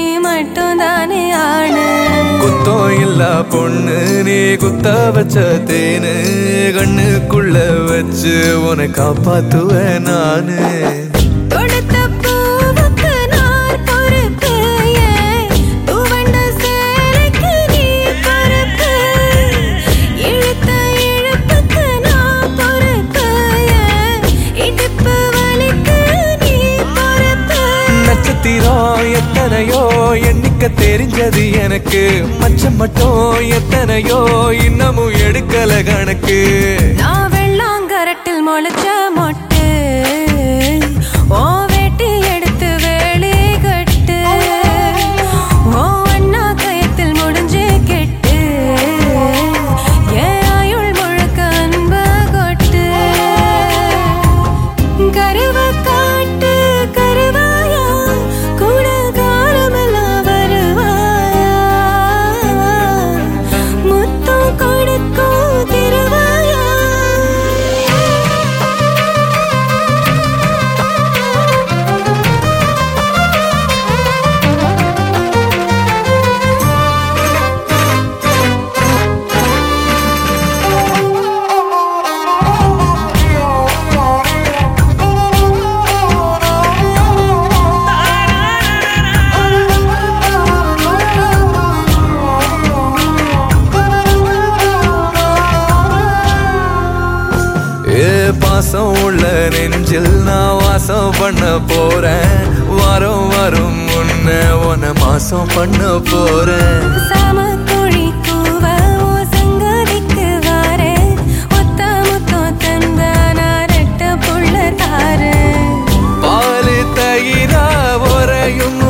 மட்டும் தானே ஆணு. குத்தம் இல்ல பொண்ணு நீ குத்த வச்ச தேனு கண்ணுக்குள்ள வச்சு உன்னை காப்பாத்துவேன் நானு. கொடுத்த பூவுக்கு நான் பொறுப்பு, துவண்ட சேலைக்கு நீ பொறுப்பு, இழுத்த இழுப்புக்கு நான் பொறுப்பு, இடுப்பு வலிக்கு நீ பொறுப்பு. நட்சத்திரம் எத்தனையோ எண்ணிக்க தெரிஞ்சது எனக்கு, மச்சம் மட்டும் எத்தனையோ இன்னமும் எடுக்கல கணக்கு. நான் வெள்ளாங்கரட்டில் முளைச்ச மொட்டு, ஓ வேட்டி எடுத்து வேலி கட்டு, ஓ அண்ணா கயத்தில் முடிஞ்சு கெட்டு, ஏன் ஆயுள் முழுக்க அன்ப கொட்டு. கருவ காட்டு கருவாயா, கூட காலமெல்லாம் வருவாயா, முத்தம் கொடுக்கும் திருவாயா. பாசம் உள்ள நெஞ்சில் நான் வாசம் பண்ண போறேன், வாரம் வரும் முன்ன உன்னை மாசம் பண்ண போறேன். சாமக்கோழி கூவ ஓ சங்கதிக்கு வாரேன், ஒத்த முத்தம் தந்தானா ரெட்ட புள்ள தாரேன். பாலு தயிரா உரையும்